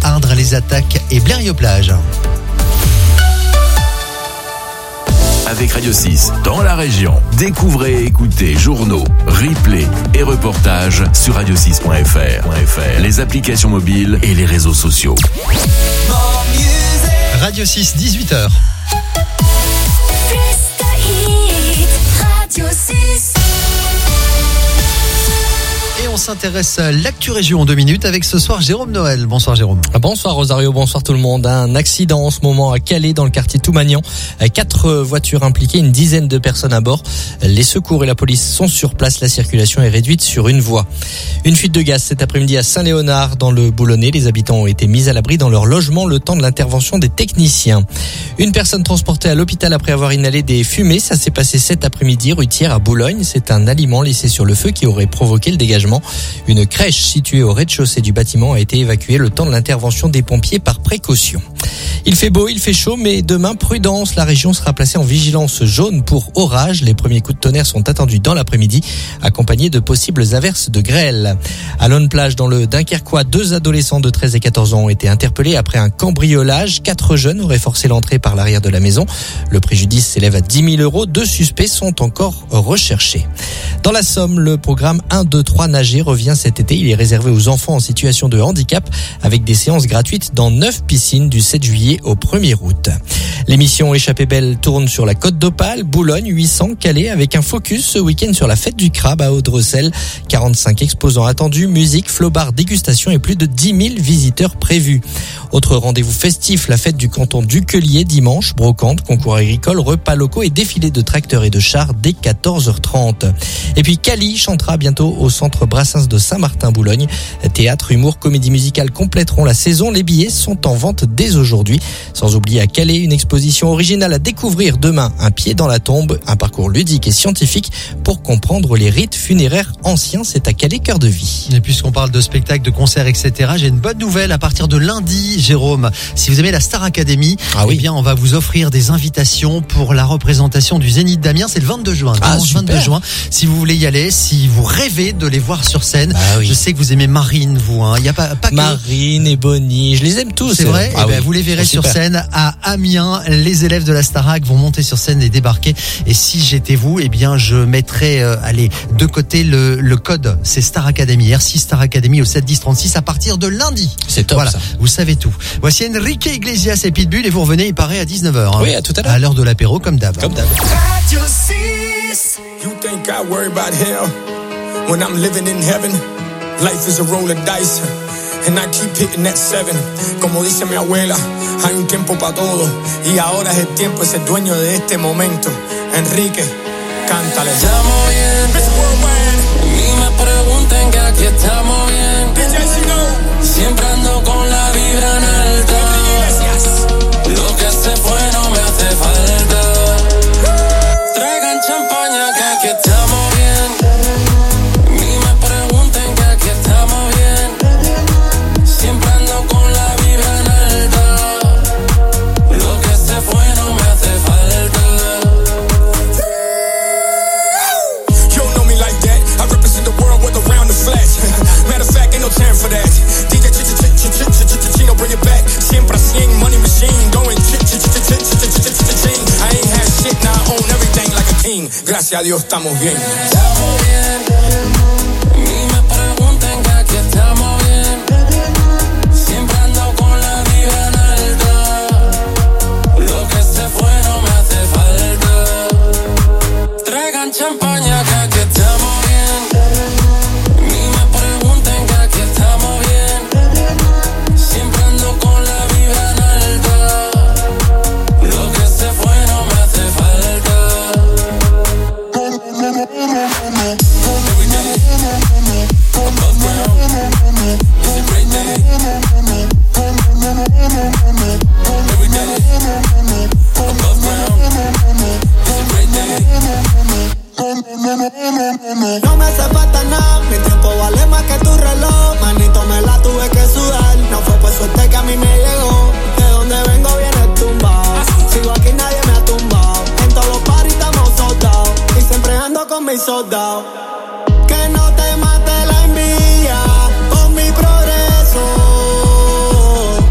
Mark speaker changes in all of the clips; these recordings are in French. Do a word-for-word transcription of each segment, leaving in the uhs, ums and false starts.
Speaker 1: Ardres, les Attaques et Blériot-Plage.
Speaker 2: Avec Radio six, dans la région, découvrez et écoutez journaux, replays et reportages sur radio six point f r, les applications mobiles et les réseaux sociaux.
Speaker 1: Radio six, dix-huit heures. Radio six. Et on s'intéresse à l'actu région en deux minutes avec ce soir Jérôme Noël. Bonsoir Jérôme.
Speaker 3: Bonsoir Rosario, bonsoir tout le monde. Un accident en ce moment à Calais dans le quartier Toumagnan. Quatre voitures impliquées, une dizaine de personnes à bord. Les secours et la police sont sur place. La circulation est réduite sur une voie. Une fuite de gaz cet après-midi à Saint-Léonard dans le Boulonnais. Les habitants ont été mis à l'abri dans leur logement le temps de l'intervention des techniciens. Une personne transportée à l'hôpital après avoir inhalé des fumées. Ça s'est passé cet après-midi rue Thiers à Boulogne. C'est un aliment laissé sur le feu qui aurait provoqué le dégagement. Une crèche située au rez-de-chaussée du bâtiment a été évacuée le temps de l'intervention des pompiers par précaution. Il fait beau, il fait chaud, mais demain, prudence, la région sera placée en vigilance jaune pour orage. Les premiers coups de tonnerre sont attendus dans l'après-midi, accompagnés de possibles averses de grêle. À Lonne-Plage, dans le Dunkerquois, deux adolescents de treize et quatorze ans ont été interpellés après un cambriolage. Quatre jeunes auraient forcé l'entrée par l'arrière de la maison. Le préjudice s'élève à dix mille euros. Deux suspects sont encore recherchés. Dans la Somme, le programme un, deux, trois Nager revient cet été. Il est réservé aux enfants en situation de handicap avec des séances gratuites dans neuf piscines du sept juillet au premier août. L'émission Échappée Belle tourne sur la Côte d'Opale, Boulogne, huit cents, Calais, avec un focus ce week-end sur la fête du crabe à Audrecel. quarante-cinq exposants attendus, musique, flow-bar, dégustation et plus de dix mille visiteurs prévus. Autre rendez-vous festif, la fête du canton d'Uquelier dimanche, brocante, concours agricole, repas locaux et défilé de tracteurs et de chars dès quatorze heures trente. Et puis Cali chantera bientôt au centre Brassens de Saint-Martin-Boulogne. Théâtre, humour, comédie musicale compléteront la saison. Les billets sont en vente dès aujourd'hui. Sans oublier à Calais, une exposition originale à découvrir demain. Un pied dans la tombe, un parcours ludique et scientifique pour comprendre les rites funéraires anciens. C'est à Calais, cœur de vie.
Speaker 1: Et puisqu'on parle de spectacles, de concerts, et cetera, j'ai une bonne nouvelle à partir de lundi, Jérôme. Si vous aimez la Star Academy, ah oui. eh bien, on va vous offrir des invitations pour la représentation du Zénith d'Amiens. C'est le vingt-deux juin.
Speaker 3: Ah,
Speaker 1: vingt-deux juin. Si vous voulez y aller, si vous rêvez de les voir sur scène,
Speaker 3: ah oui.
Speaker 1: je sais que vous aimez Marine, vous. Hein. Il y a pas, pas que
Speaker 3: Marine et Bonnie, je les aime tous.
Speaker 1: C'est vrai.
Speaker 3: Ah
Speaker 1: eh ben,
Speaker 3: oui.
Speaker 1: Vous les verrez
Speaker 3: Super.
Speaker 1: sur scène à Amiens. Les élèves de la Starac vont monter sur scène et débarquer. Et si j'étais vous, eh bien, je mettrais, euh, allez, de côté le, le code. C'est Star Academy, R six Star Academy au sept dix trente-six à partir de lundi.
Speaker 3: C'est top,
Speaker 1: voilà,
Speaker 3: ça.
Speaker 1: Vous savez tout. Voici Enrique Iglesias et Pitbull et vous revenez, il paraît, à dix-neuf heures. Hein,
Speaker 3: oui, à tout à l'heure.
Speaker 1: À l'heure de l'apéro, comme d'hab.
Speaker 3: Comme d'hab.
Speaker 4: Radio six. You think I worry about hell when I'm living in heaven? Life is a roll of dice. And I keep hitting that seven. Como dice mi abuela, hay un tiempo para todo. Y ahora es el tiempo de ser dueño de este momento. Enrique, cántale.
Speaker 5: Estamos bien. Ni me pregunten que aquí estamos bien.
Speaker 4: D J Chino.
Speaker 5: Siempre ando con la vibra en alta. Lo que se fue no me hace falta. Traigan champaña que aquí estamos bien. Ni me pregunten que aquí estamos bien. Siempre ando con la vibra en alta. Lo que se fue no me hace falta.
Speaker 4: You don't know me like that. I represent the world with around the flesh. Matter of fact, ain't no time for that. D J Chino, bring it back. Siempre cien, money machine. Going ch-ch-ch-ch-ch-ch-ch-ch-ch-ch-ch-ch. I ain't had shit, now I own everything like a king. Gracias a Dios, estamos bien.
Speaker 5: Estamos bien. Ni me pregunten que aquí estamos bien. Siempre ando con la vibra en alta. Lo que se fue no me hace falta. Traigan champaña que aquí estamos bien. Ni me pregunten que aquí estamos bien. Siempre ando con la vibra en alta. Lo que se fue no me hace falta. Every day, above ground, it's a great day. Every day, above ground, it's a great day.
Speaker 6: No me hace falta nada, mi tiempo vale más que tu reloj. Manito, me la tuve que sudar, no fue por suerte que a mí me llegó. De donde vengo viene tumbado, sigo aquí nadie me ha tumbado. En todos los parties estamos soldados, y siempre ando con mis soldados. Que no te mate la envidia con mi progreso.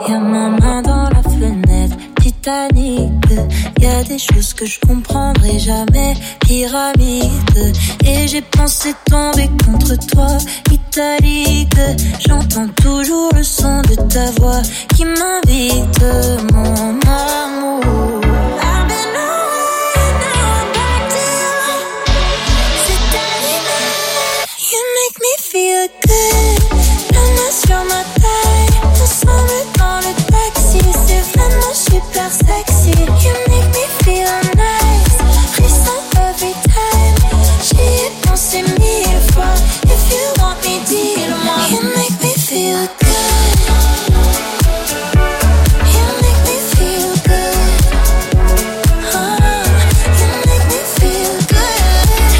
Speaker 7: Y'a ma main dans la fenêtre, Titanic. Y'a des choses que je comprendrai jamais, pyramide. Et j'ai pensé tomber contre toi, italique. J'entends toujours le son de ta voix qui m'invite, mon amour. Feel good, la main sur ma taille, ensemble dans le taxi, c'est vraiment super sexy. You make me feel nice, frisson every time. J'y ai pensé mille fois, if you want me, dis-le-moi. You make me feel good, you make me feel good, oh, you make me feel good,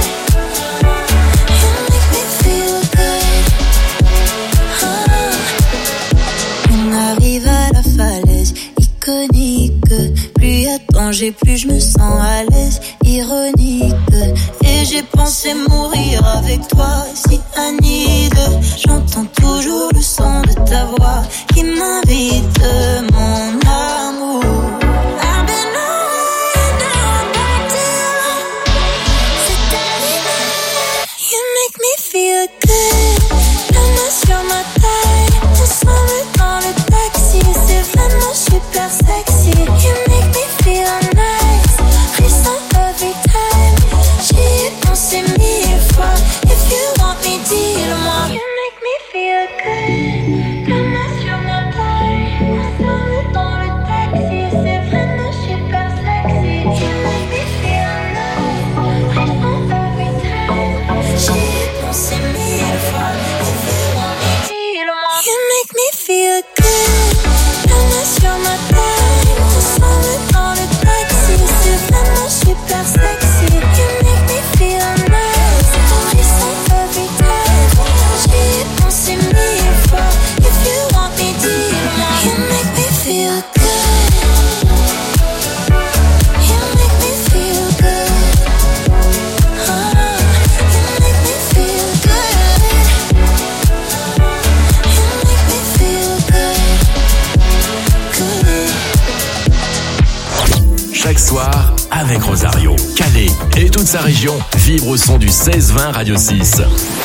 Speaker 7: you make me feel good, oh. On arrive à la falaise iconique, plus y a de danger, plus je me sens à l'aise, ironique. Et j'ai pensé mourir avec toi, si Anide. J'entends toujours le son de ta voix qui m'invite, mon amour. I've been away, now I'm back to you. C'est terminé. You make me feel good, la main sur ma taille, ensemble dans le taxi, c'est vraiment super sexy. You make me feel nice, frisson every time. J'y ai pensé mille fois, if you want me, dis-le-moi. You make me feel good, la main sur ma taille, ensemble dans le taxi, c'est vraiment super sexy. You make me feel nice, frisson every time. J'y ai pensé mille fois, if you want me, dis-le-moi. You make me feel good, la main sur ma taille, ensemble dans le taxi, c'est vraiment super sexy. You make me feel nice, frisson every time. J'y ai pensé mille fois, if you want me, dis-le-moi. You make me feel good, you make me feel good, oh, you make me feel good, you make me feel good, good.
Speaker 2: Chaque soir, avec Rosario, Calais et toute sa région, vibre au son du seize vingt Radio six.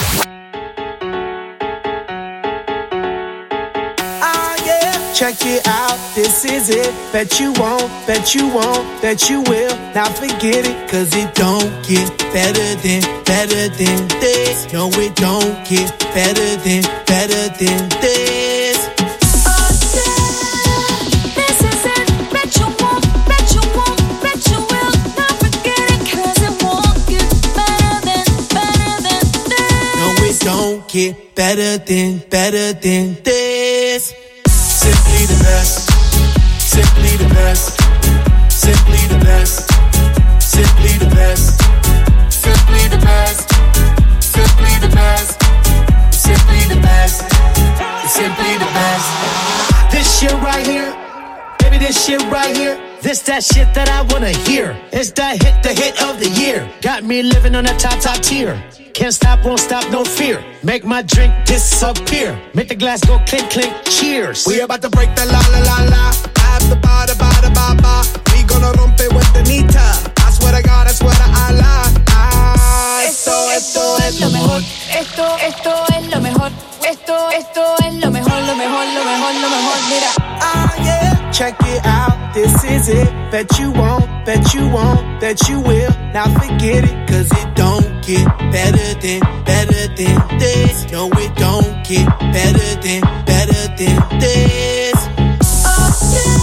Speaker 6: Ah yeah, check it out, this is it. Bet you won't, bet you won't, bet you will. Now forget it, cause it don't get better than, better than this. No, it don't get better than, better than this. Oh yeah, this is it. Bet you won't, bet you won't, bet you will. Now forget it, cause it won't get better than, better than this. No, it don't get better than, better than this. Simply the best, simply the best, simply the best, simply the best, simply the best, simply the best, simply the best, simply the best. This shit right here, baby, this shit right here, this that shit that I wanna hear. It's that hit, the hit of the year. Got me living on a top, top tier. Can't stop, won't stop, no fear. Make my drink disappear. Make the glass go clink, clink, cheers. We about to break the la la la la. After ba da ba da ba ba. We gonna rompe with the nita. I swear to God, I swear to Allah. Ah, esto, esto es lo mejor.
Speaker 8: Esto, esto es lo mejor. Esto, esto es lo mejor, lo mejor, lo mejor, lo mejor. Mira.
Speaker 6: Ah yeah, check it out. This is it. Bet you won't, bet you won't, bet you will. Now forget it, cause it don't get better than, better than this. No, it don't get better than, better than this.
Speaker 7: Oh yeah,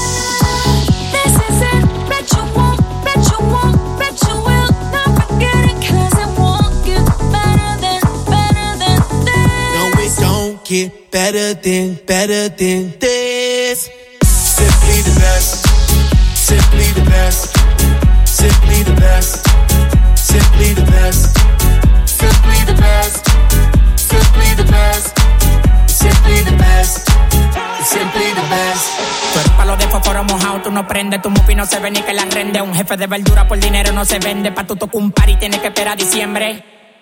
Speaker 7: this is it. Bet you won't, bet you won't, bet you will. Now forget it, cause it won't get better than, better than this.
Speaker 6: No, it don't get better than, better than this. Simply the best, simply the best, simply the best, simply the best, simply the best, simply the best, simply the best, simply the best.
Speaker 9: Tú eres palo de fósforo mojado, tú no prendes, tu mufi no se ve ni que la rende. Un jefe de verdura por dinero no se vende, pa' tu tocar un party tienes que esperar diciembre.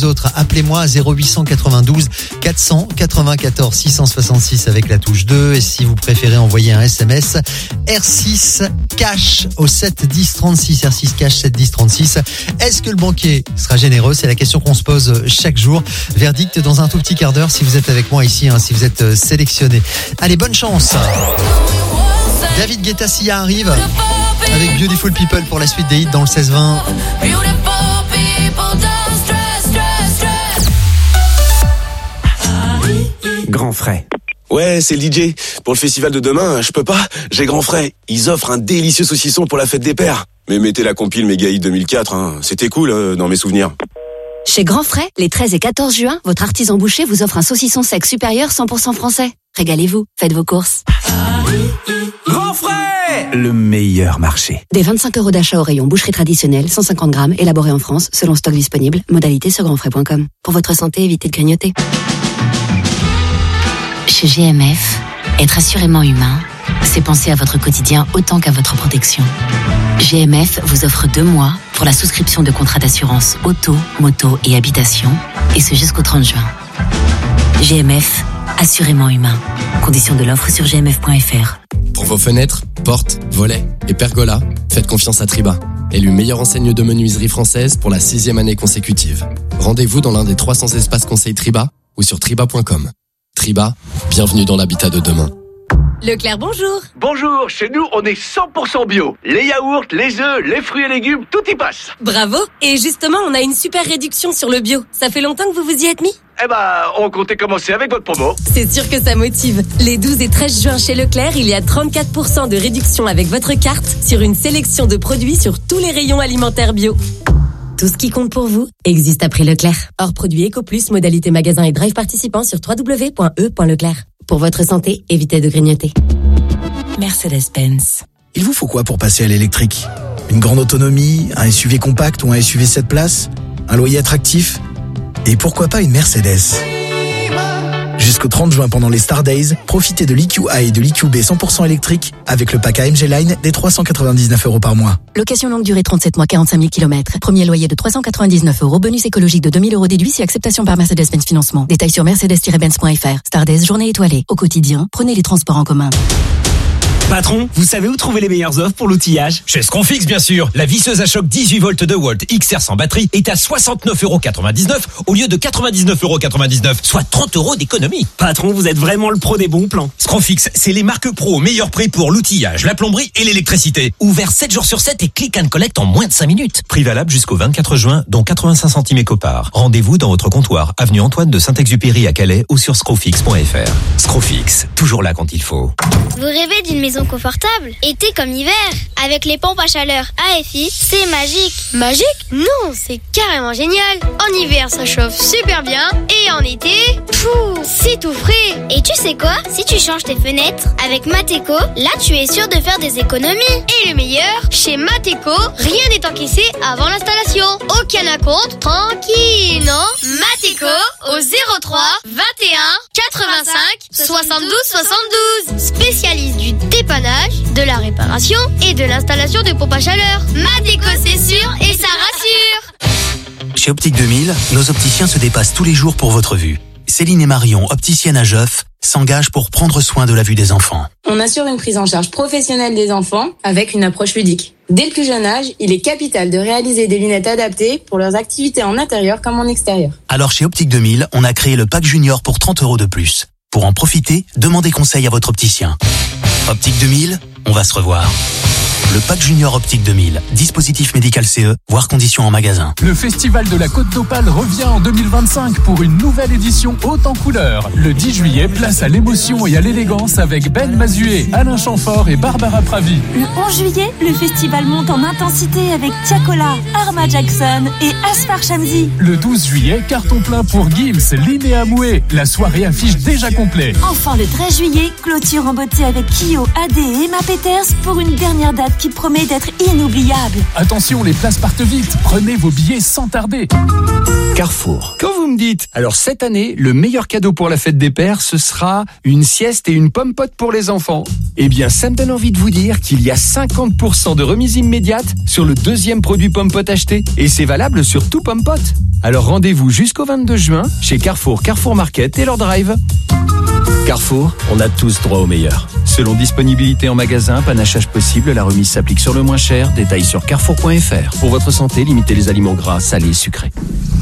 Speaker 1: aux autres. Appelez-moi à zéro huit cent quatre-vingt-douze quatre cent quatre-vingt-quatorze six cent soixante-six avec la touche deux. Et si vous préférez envoyer un S M S, R six cash au sept dix trente-six. R six cash sept dix trente-six. Est-ce que le banquier sera généreux? C'est la question qu'on se pose chaque jour. Verdict dans un tout petit quart d'heure si vous êtes avec moi ici, hein, si vous êtes sélectionné. Allez, bonne chance. David Guetta Sia arrive avec Beautiful People pour la suite des hits dans le seize vingt.
Speaker 10: Grand frais. Ouais, c'est le D J. Pour le festival de demain, je peux pas. J'ai grand frais. Ils offrent un délicieux saucisson pour la fête des pères. Mais mettez la compile Méga Hit deux mille quatre, hein. C'était cool euh, dans mes souvenirs.
Speaker 11: Chez Grand Frais, les treize et quatorze juin, votre artisan boucher vous offre un saucisson sec supérieur cent pour cent français. Régalez-vous, faites vos courses.
Speaker 10: Grand frais, le meilleur marché.
Speaker 11: Des vingt-cinq euros d'achat au rayon boucherie traditionnelle, cent cinquante grammes, élaboré en France, selon stock disponible. Modalité sur grandfrais point com. Pour votre santé, évitez de grignoter.
Speaker 12: Chez G M F, être assurément humain, c'est penser à votre quotidien autant qu'à votre protection. G M F vous offre deux mois pour la souscription de contrats d'assurance auto, moto et habitation, et ce jusqu'au trente juin. G M F, assurément humain. Conditions de l'offre sur g m f point f r.
Speaker 13: Pour vos fenêtres, portes, volets et pergolas, faites confiance à Triba. Élu meilleure enseigne de menuiserie française pour la sixième année consécutive. Rendez-vous dans l'un des trois cents espaces conseils Triba ou sur triba point com. Triba, bienvenue dans l'habitat de demain.
Speaker 14: Leclerc, bonjour.
Speaker 15: Bonjour, chez nous, on est cent pour cent bio. Les yaourts, les œufs, les fruits et légumes, tout y passe.
Speaker 14: Bravo. Et justement, on a une super réduction sur le bio. Ça fait longtemps que vous vous y êtes mis ?
Speaker 15: Eh ben, on comptait commencer avec votre promo.
Speaker 14: C'est sûr que ça motive. Les douze et treize juin chez Leclerc, il y a trente-quatre pour cent de réduction avec votre carte sur une sélection de produits sur tous les rayons alimentaires bio. Tout ce qui compte pour vous existe après Leclerc. Hors produit EcoPlus, modalité magasin et drive participant sur w w w point e point leclerc. Pour votre santé, évitez de grignoter.
Speaker 16: Mercedes-Benz. Il vous faut quoi pour passer à l'électrique ? Une grande autonomie, un S U V compact ou un S U V sept places ? Un loyer attractif ? Et pourquoi pas une Mercedes ? Jusqu'au trente juin pendant les Star Days, profitez de l'E Q A et de l'E Q B cent pour cent électrique avec le pack A M G Line des trois cent quatre-vingt-dix-neuf euros par mois.
Speaker 11: Location longue durée trente-sept mois, quarante-cinq mille kilomètres. Premier loyer de trois cent quatre-vingt-dix-neuf euros. Bonus écologique de deux mille euros déduit si acceptation par Mercedes-Benz Financement. Détails sur mercedes tiret benz point f r. Star Days, journée étoilée. Au quotidien, prenez les transports en commun.
Speaker 17: Patron, vous savez où trouver les meilleures offres pour l'outillage ?
Speaker 18: Chez Scrofix, bien sûr. La visseuse à choc dix-huit volts de Walt X R sans batterie est à soixante-neuf euros quatre-vingt-dix-neuf au lieu de quatre-vingt-dix-neuf euros quatre-vingt-dix-neuf, soit trente euros d'économie.
Speaker 17: Patron, vous êtes vraiment le pro des bons plans.
Speaker 18: Scrofix, c'est les marques pro au meilleur prix pour l'outillage, la plomberie et l'électricité. Ouvert sept jours sur sept et click and collect en moins de cinq minutes. Prix valable jusqu'au vingt-quatre juin, dont quatre-vingt-cinq centimes éco-part. Rendez-vous dans votre comptoir, avenue Antoine de Saint-Exupéry à Calais ou sur scrofix point f r. Scrofix, toujours là quand il faut.
Speaker 19: Vous rêvez d'une maison confortable ? Été comme hiver, avec les pompes à chaleur A F I, c'est magique. Magique ? Non, c'est carrément génial. En hiver, ça chauffe super bien. Et en été, pfff, c'est tout frais. Et tu sais quoi ? Si tu changes tes fenêtres avec Mateco, là tu es sûr de faire des économies. Et le meilleur, chez Mateco, rien n'est encaissé avant l'installation. Aucun acompte, tranquille, non ? Mateco au zéro trois vingt et un quatre-vingt-cinq soixante-douze soixante-douze. Spécialiste du dépannage, de la réparation et de l'installation de pompes à chaleur. Mateco, c'est sûr et ça rassure.
Speaker 20: Chez Optique deux mille, nos opticiens se dépassent tous les jours pour votre vue. Céline et Marion, opticiennes à Geoff, s'engagent pour prendre soin de la vue des enfants.
Speaker 21: On assure une prise en charge professionnelle des enfants avec une approche ludique. Dès le plus jeune âge, il est capital de réaliser des lunettes adaptées pour leurs activités en intérieur comme en extérieur.
Speaker 20: Alors chez Optique deux mille, on a créé le pack junior pour trente euros de plus. Pour en profiter, demandez conseil à votre opticien. Optique deux mille, on va se revoir. Le pack junior Optique deux mille, dispositif médical C E, voire conditions en magasin.
Speaker 22: Le festival de la Côte d'Opale revient en deux mille vingt-cinq pour une nouvelle édition haute en couleurs. Le dix juillet, place à l'émotion et à l'élégance avec Ben Mazué, Alain Chamfort et Barbara Pravi.
Speaker 23: Le onze juillet, le festival monte en intensité avec Tiakola, Arma Jackson et Asfar Shamsi.
Speaker 22: Le douze juillet, carton plein pour Gims, Linnea Moué. La soirée affiche déjà complet.
Speaker 23: Enfin, le treize juillet, clôture en beauté avec Kyo, A D et Emma Peters pour une dernière date qui promet d'être inoubliable.
Speaker 22: Attention, les places partent vite. Prenez vos billets sans tarder.
Speaker 3: Carrefour. Quand vous me dites, alors cette année, le meilleur cadeau pour la fête des pères, ce sera une sieste et une pomme pote pour les enfants. Eh bien, ça me donne envie de vous dire qu'il y a cinquante pour cent de remise immédiate sur le deuxième produit pomme pote acheté. Et c'est valable sur tout pomme pote. Alors rendez-vous jusqu'au vingt-deux juin chez Carrefour, Carrefour Market et leur drive. Carrefour, on a tous droit au meilleur. Selon disponibilité en magasin, panachage possible, la remise s'applique sur le moins cher. Détails sur carrefour point f r. Pour votre santé, limitez les aliments gras, salés, sucrés.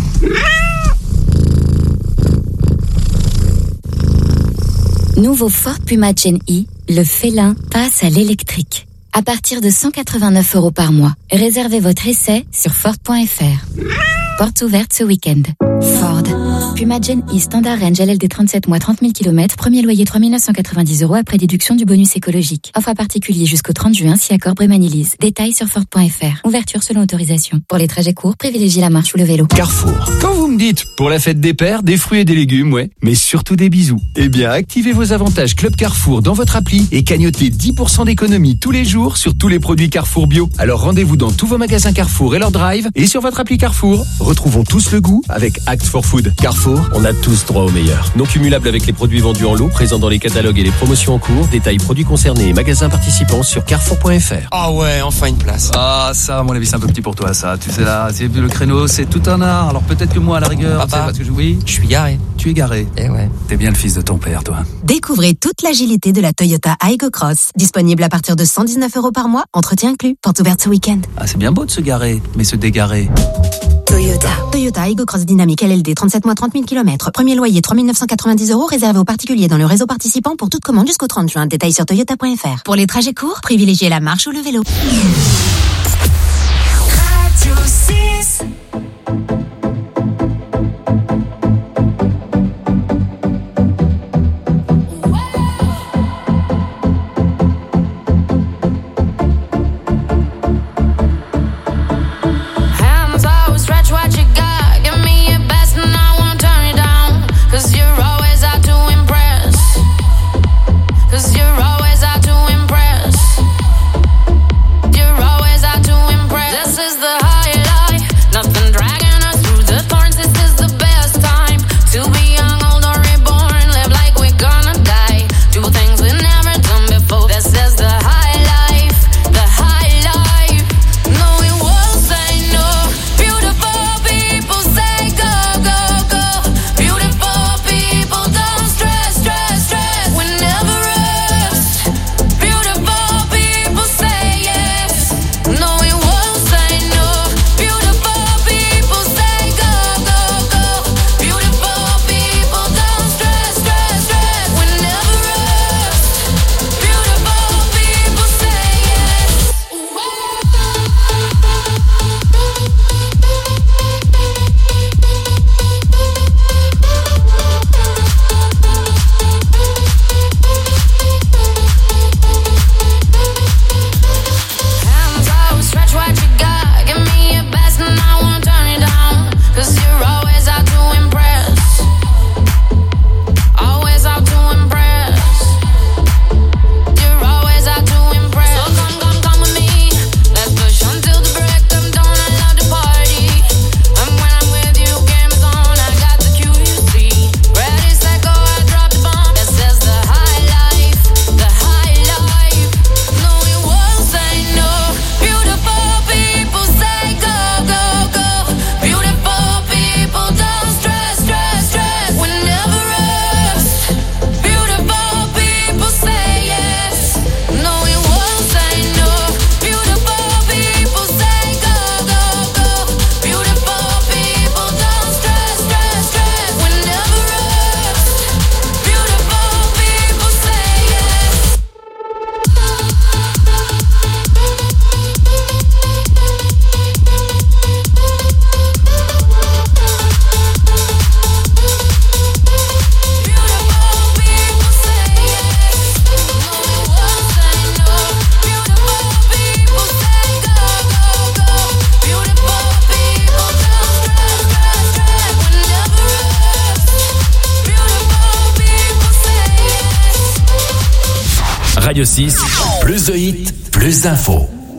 Speaker 11: Nouveau Ford Puma Gen E, le félin passe à l'électrique. À partir de cent quatre-vingt-neuf euros par mois. Réservez votre essai sur ford point f r. Portes ouvertes ce week-end. Ford. Puma Gen E Standard Range L L D trente-sept mois trente mille kilomètres. Premier loyer trois mille neuf cent quatre-vingt-dix euros après déduction du bonus écologique. Offre à particulier jusqu'au trente juin si accord Brémanilise. Détails sur ford point f r. Ouverture selon autorisation. Pour les trajets courts, privilégiez la marche ou le vélo.
Speaker 3: Carrefour. Quand vous me dites, pour la fête des pères, des fruits et des légumes, ouais, mais surtout des bisous. Eh bien, activez vos avantages Club Carrefour dans votre appli et cagnotez dix pour cent d'économie tous les jours sur tous les produits Carrefour bio. Alors rendez-vous dans tous vos magasins Carrefour et leur drive et sur votre appli Carrefour. Retrouvons tous le goût avec Act for Food. Carrefour, on a tous droit au meilleur. Non cumulable avec les produits vendus en lot, présents dans les catalogues et les promotions en cours. Détails produits concernés et magasins participants sur carrefour point f r.
Speaker 4: Ah ouais, enfin une place.
Speaker 7: Ah ça, à mon avis, c'est un peu petit pour toi, ça. Tu sais là, c'est le créneau, c'est tout un art. Alors peut-être que moi, à la rigueur,
Speaker 4: Papa,
Speaker 7: tu sais, parce que je, oui,
Speaker 4: je suis garé.
Speaker 7: Tu es garé.
Speaker 4: Eh ouais.
Speaker 7: T'es bien le fils de ton père, toi.
Speaker 24: Découvrez toute l'agilité de la Toyota Aygo Cross. Disponible à partir de cent dix-neuf euros par mois, entretien inclus. Porte ouverte ce week-end.
Speaker 7: Ah, c'est bien beau de se garer, mais se dégarer.
Speaker 24: Toyota. Toyota Aygo Cross Dynamique L L D trente-sept mois trente mille kilomètres. Premier loyer trois mille neuf cent quatre-vingt-dix euros réservé aux particuliers dans le réseau participant pour toute commande jusqu'au trente juin. Détails sur toyota point f r. Pour les trajets courts, privilégiez la marche ou le vélo.
Speaker 23: Radio six.
Speaker 2: Radio six, plus de hits, plus d'infos.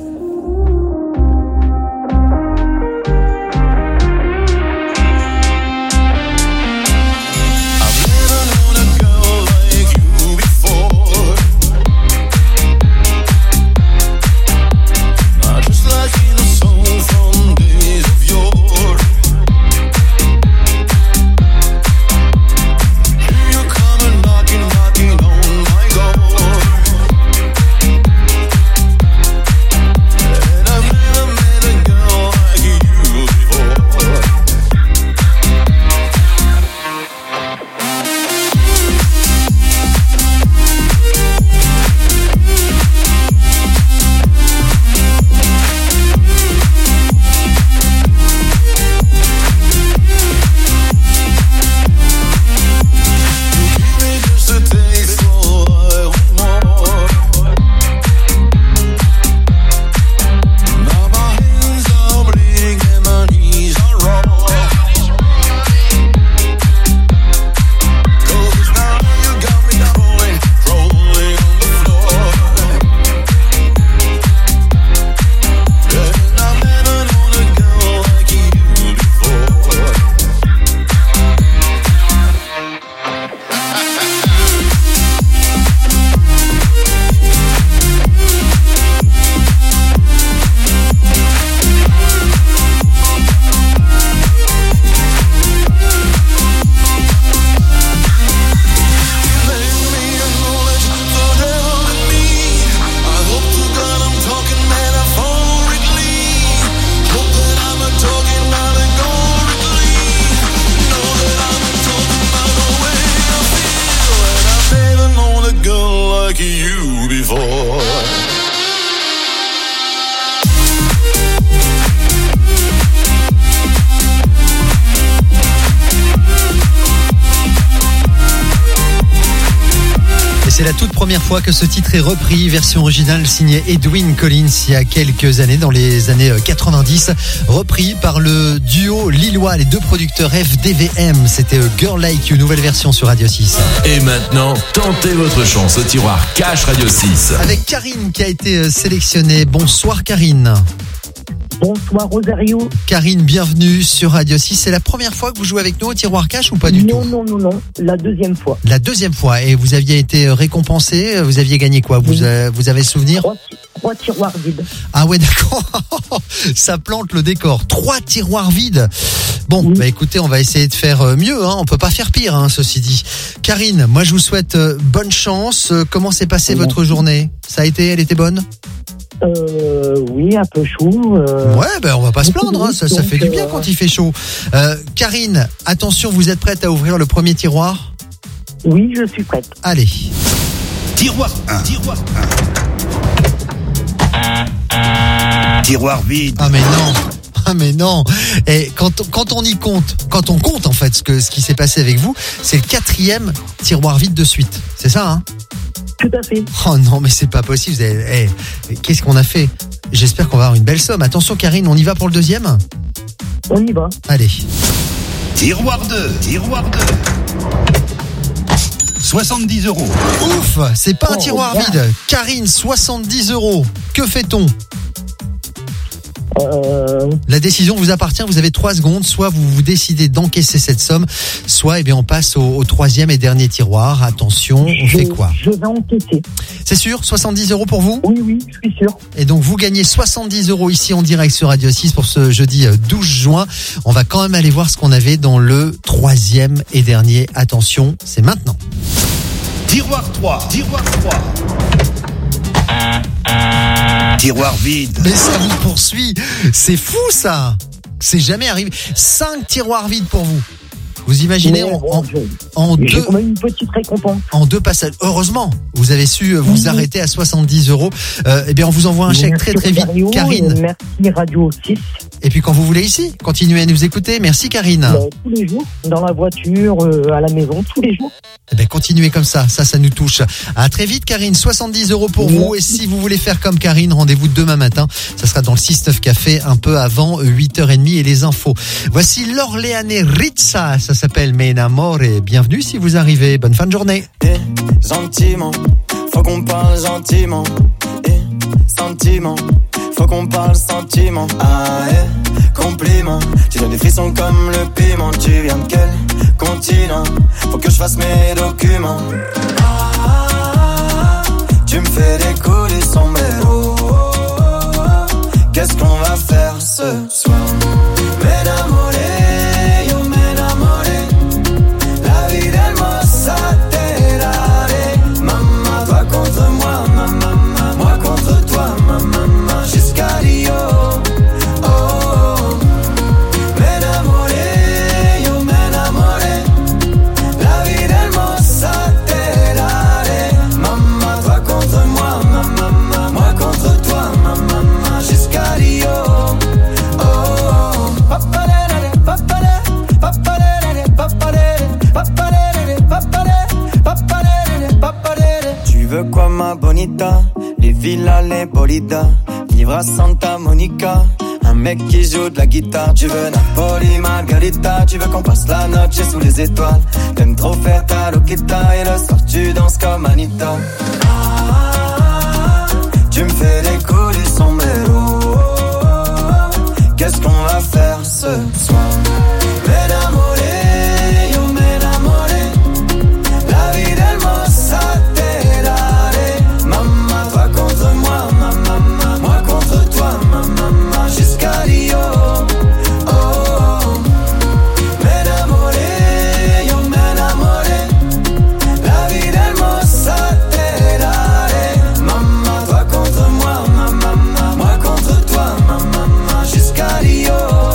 Speaker 1: C'est la toute première fois que ce titre est repris, version originale signée Edwyn Collins il y a quelques années, dans les années quatre-vingt-dix, repris par le duo lillois, les deux producteurs F D V M. C'était Girl Like You, nouvelle version sur Radio six.
Speaker 2: Et maintenant, tentez votre chance au tiroir Cash Radio six.
Speaker 1: Avec Karine qui a été sélectionnée. Bonsoir Karine.
Speaker 4: Bonsoir Rosario.
Speaker 1: Karine, bienvenue sur Radio six. C'est la première fois que vous jouez avec nous au tiroir cash ou pas du
Speaker 4: non,
Speaker 1: tout?
Speaker 4: Non, non, non, non. La deuxième fois.
Speaker 1: La deuxième fois. Et vous aviez été récompensé. Vous aviez gagné quoi? Vous, euh, vous avez souvenir?
Speaker 4: Trois, trois tiroirs vides.
Speaker 1: Ah ouais, d'accord. Ça plante le décor. Trois tiroirs vides. Bon, oui. Bah écoutez, on va essayer de faire mieux. Hein. On peut pas faire pire, hein, ceci dit. Karine, moi je vous souhaite bonne chance. Comment s'est passée oui. votre journée? Ça a été, elle était bonne?
Speaker 4: Euh, oui, un peu chaud. Euh...
Speaker 1: Ouais, ben on va pas se plaindre, hein, ça, ça fait du bien euh... quand il fait chaud. Euh, Karine, attention, vous êtes prête à ouvrir le premier tiroir?
Speaker 4: Oui, je suis prête.
Speaker 1: Allez.
Speaker 6: Tiroir un. Tiroir un. Tiroir vide.
Speaker 1: Ah mais non. Ah mais non. Et quand quand on y compte, quand on compte en fait ce que ce qui s'est passé avec vous, c'est le quatrième tiroir vide de suite. C'est ça, hein?
Speaker 4: Tout à fait.
Speaker 1: Oh non, mais c'est pas possible. Vous avez... hey, qu'est-ce qu'on a fait? J'espère qu'on va avoir une belle somme. Attention, Karine, on y va pour le deuxième?
Speaker 4: On y va.
Speaker 1: Allez.
Speaker 6: Tiroir deux. Tiroir deux. soixante-dix euros.
Speaker 1: Ouf, c'est pas oh, un tiroir bien. vide. Karine, soixante-dix euros. Que fait-on?
Speaker 4: Euh...
Speaker 1: La décision vous appartient, vous avez trois secondes, soit vous vous décidez d'encaisser cette somme, soit eh bien, on passe au, au troisième et dernier tiroir. Attention, on
Speaker 4: je,
Speaker 1: fait quoi?
Speaker 4: Je vais encaisser.
Speaker 1: C'est sûr, soixante-dix euros pour vous?
Speaker 4: Oui, oui, je suis sûr.
Speaker 1: Et donc vous gagnez soixante-dix euros ici en direct sur Radio six pour ce jeudi douze juin. On va quand même aller voir ce qu'on avait dans le troisième et dernier. Attention, c'est maintenant.
Speaker 6: Tiroir trois. Tiroir trois. Tiroir vide.
Speaker 1: Mais ça vous poursuit. C'est fou ça. C'est jamais arrivé. Cinq tiroirs vides pour vous. Vous imaginez en, en, en deux.
Speaker 4: J'ai quand même une petite récompense.
Speaker 1: En deux passages. Heureusement, vous avez su vous oui. arrêter à soixante-dix euros. Euh, eh bien, on vous envoie un chèque très très vite,
Speaker 4: Radio,
Speaker 1: Karine.
Speaker 4: Merci Radio six.
Speaker 1: Et puis quand vous voulez ici, continuez à nous écouter. Merci Karine.
Speaker 4: Euh, tous les jours, dans la voiture, euh, à la maison, tous les jours.
Speaker 1: Eh bien, continuez comme ça, ça, ça nous touche. À très vite Karine, soixante-dix euros pour Merci. vous. Et si vous voulez faire comme Karine, rendez-vous demain matin. Ça sera dans le six neuf Café, un peu avant huit heures trente et les infos. Voici l'Orléanais Ritza, ça s'appelle Me Enamore. Bienvenue si vous arrivez, bonne fin de journée.
Speaker 8: Eh, gentiment, faut qu'on parle gentiment. Eh, sentiment, faut qu'on parle sentiment. Ah, eh, compliment, tu donnes des frissons comme le piment. Tu viens de quel continent? Faut que je fasse mes documents. Ah, tu me fais des coups du sombrero. Qu'est-ce qu'on va faire ce soir? M'enamore, yo m'enamore. La vie d'hermosa terare. Maman, toi contre moi, maman, moi contre toi, maman, jusqu'à Rio. Tu veux quoi ma bonita? Les villas, les bolidas, vivre à Santa Monica. Un mec qui joue de la guitare. Tu veux Napoli, Margarita. Tu veux qu'on passe la noche sous les étoiles. T'aimes trop faire ta loquita. Et le soir tu danses comme Anita. Ah, tu me fais des coups du sombrero. Qu'est-ce qu'on va faire ce soir? M'enamore, yo m'enamore. La vie d'hermosa terare. Maman, toi contre moi, maman, moi contre toi, maman, jusqu'à Rio. Oh, oh. M'enamore, yo m'enamore. La vie d'hermosa terare. Maman, toi contre moi, maman, moi contre toi, maman, jusqu'à Rio.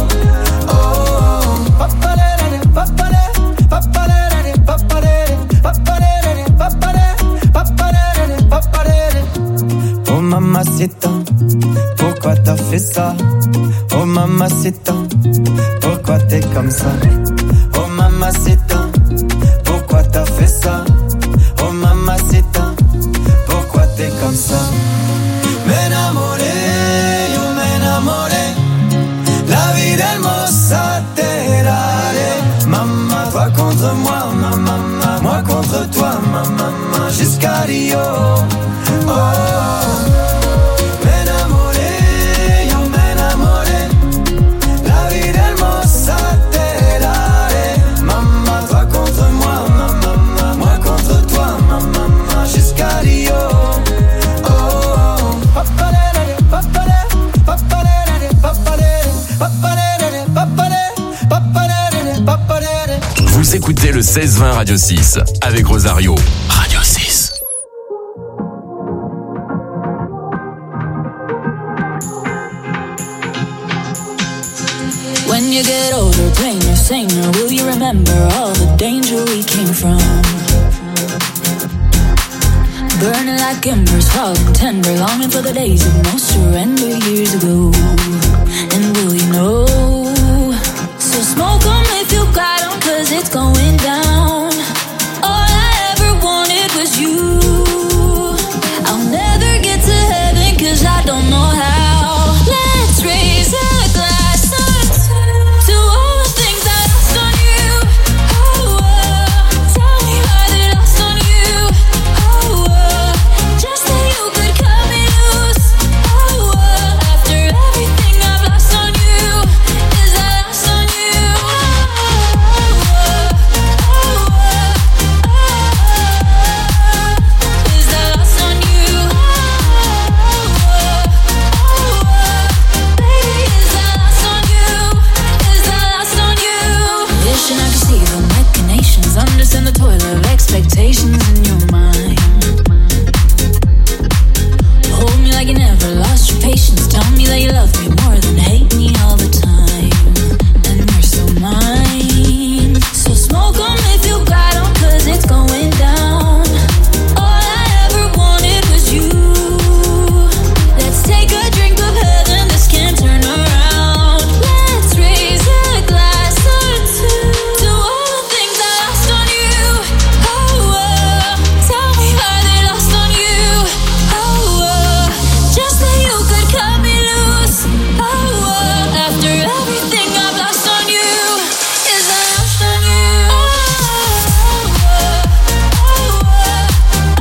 Speaker 8: Oh mamacita, pourquoi t'as fait ça? Oh mamacita, pourquoi t'es comme ça? Oh mamacita, pourquoi t'as fait ça? Oh mamacita, contre moi, ma maman, moi contre toi, ma maman, jusqu'à Rio. Oh, me enamoré, yo me enamoré. La vida hermosa te daré, maman, toi contre moi, ma maman, moi contre toi, ma maman, jusqu'à Rio. Oh, papalere, papalere, papalere, papalere, papalere, papalere, papalere, papalere.
Speaker 2: Vous écoutez le seize vingt Radio six avec Rosario. Radio six.
Speaker 5: When you get older, playing your singer, will you remember all the danger we came from? Burning like embers, falling tender, longing for the days of no surrender years ago. And will you know? So smoke 'em if you got 'em, 'cause it's going down. All I ever wanted was you. I'll never get to heaven 'cause I don't know how. Let's raise a glass to all the things I lost on you. Oh, oh, tell me why they lost on you. Oh, oh, just so you could cut me loose. Oh, oh, after everything I've lost on you, is I lost on you. Oh, oh, oh, oh, oh, is I lost on you. Oh, oh, oh, baby, is I lost on you. Is I lost on you. Wishing I could see the machinations, understand the toil of expectations in your mind. Hold me like you never lost your patience. Tell me that you love me more than hate me all the time. And you're so mine. So smoke 'em if you got 'em, 'cause it's going down. All I ever wanted was you. Let's take a drink of heaven, this can't turn around. Let's raise a glass or two to all the things I lost on you. Oh, oh, tell me why they lost on you. Oh, oh, just so you could cut me loose. Oh, oh, after everything I've lost on you, is I lost on you. Oh, oh, oh, oh,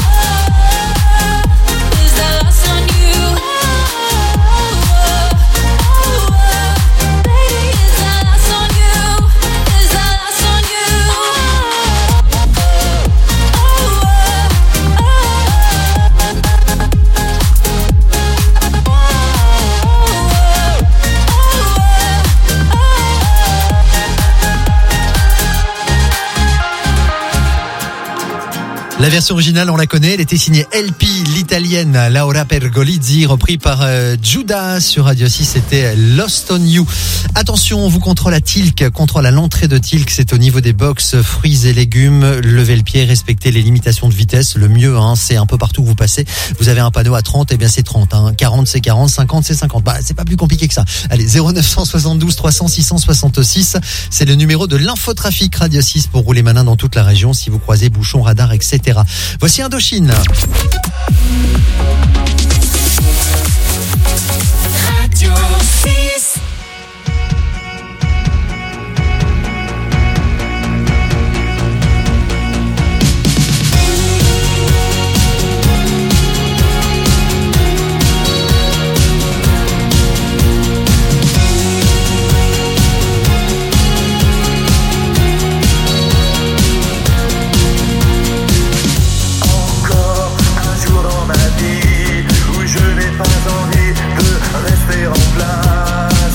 Speaker 5: oh, is I lost on you. Oh, oh, oh, baby, is I lost on you. Is I lost on you. Oh, oh,
Speaker 1: La version originale, on la connaît, elle était signée L P, l'italienne Laura Pergolizzi, repris par euh, Judas sur Radio six, c'était Lost on You. Attention, on vous contrôle à Tilk, contrôle à l'entrée de Tilk, c'est au niveau des box fruits et légumes, levez le pied, respectez les limitations de vitesse, le mieux, hein, c'est un peu partout où vous passez, vous avez un panneau à trente, et eh bien c'est trente, hein. quarante c'est quarante, cinquante c'est cinquante, bah c'est pas plus compliqué que ça. Allez, zéro neuf cent soixante-douze trois cents six cent soixante-six, c'est le numéro de l'infotrafic Radio six pour rouler malin dans toute la région, si vous croisez bouchons, radars, et cetera. Voici Indochine.
Speaker 8: Radio six.
Speaker 9: Pas envie de rester en place.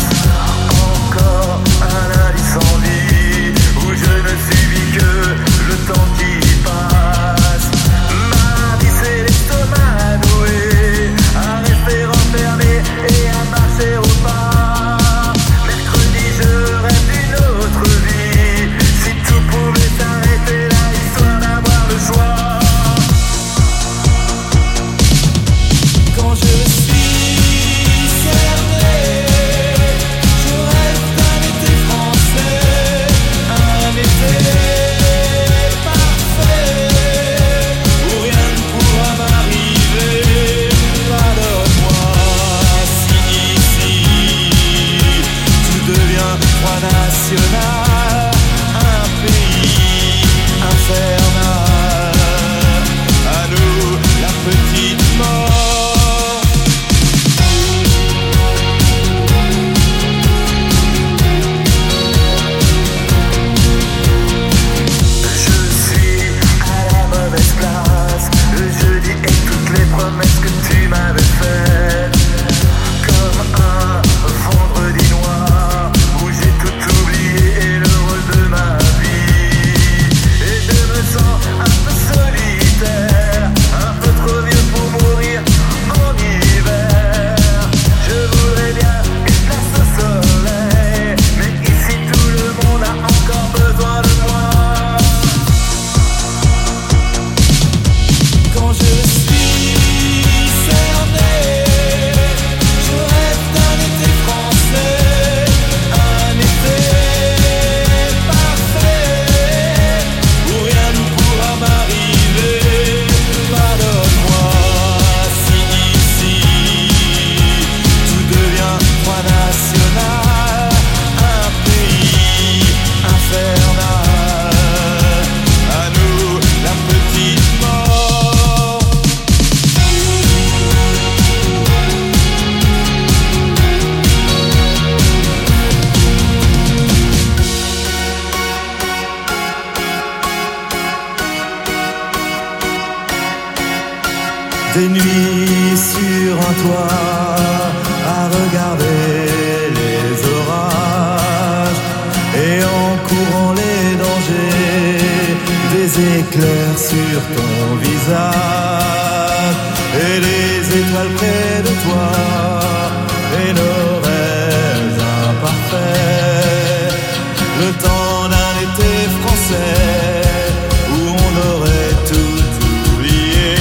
Speaker 8: des nuits sur un toit à regarder les orages et en courant les dangers, des éclairs sur ton visage et les étoiles près de toi et nos rêves imparfaits, le temps d'un été français où on aurait tout oublié.